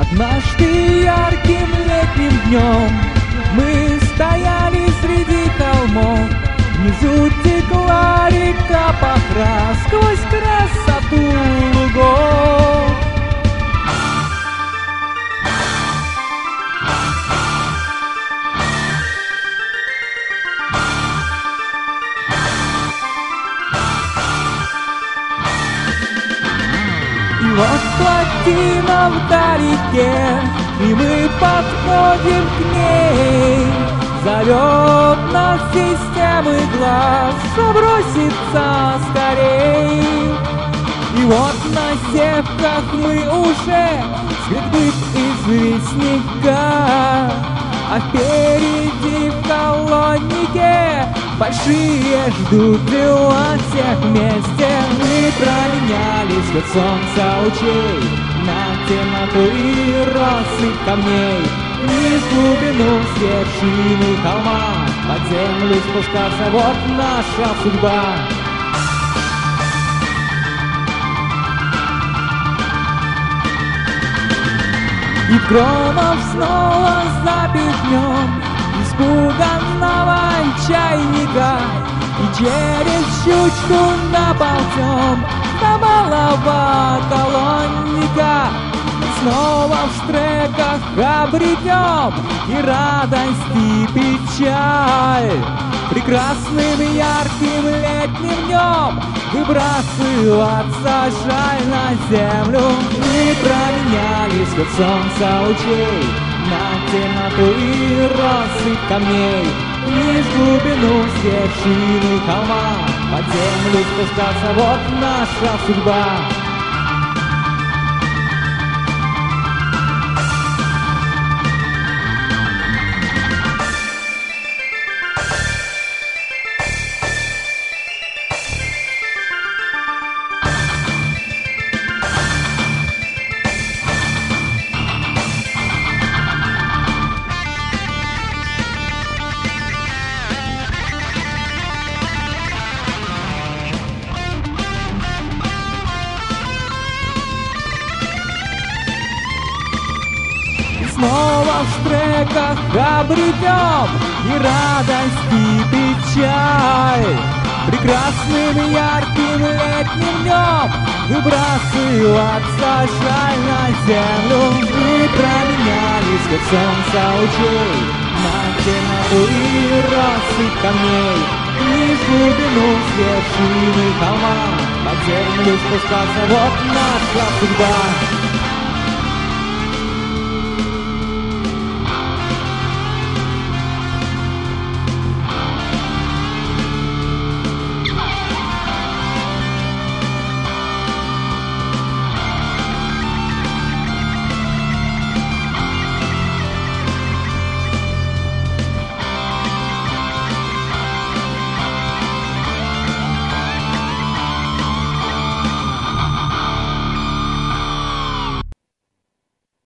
Однажды ярким летним днем мы стояли среди холмов. Внизу текла река Пахра сквозь красоту лугов. И вот плотина вдалеке, и мы подходим к ней. Зовет нас системы глаз заброситься скорей. И вот на севках мы уже светлых известняка, а впереди в колоннике большие ждут дела всех вместе. Мы променяли свет солнца лучей на темноту и россыпь камней. Вниз в глубину с вершины холма под землю спускаться — вот наша судьба. И громов снова забит днем испуганного чайника, и через щучку наползем до малого колонника. Снова в штреках обретем и радость, и печаль. Прекрасным ярким летним днем выбрасываться жаль на землю. Мы променяли свет солнца лучей на темноту и россыпь камней. Вниз в глубину с вершины холма под землю спускаться — вот наша судьба. Снова в штреках обретем и радость, и печаль. Прекрасным ярким летним днем выбрасываться жаль на землю. Мы променяли свет солнца лучей на темноту и россыпь камней. Вниз в глубину с вершины холма под землю спускаться — вот наша судьба.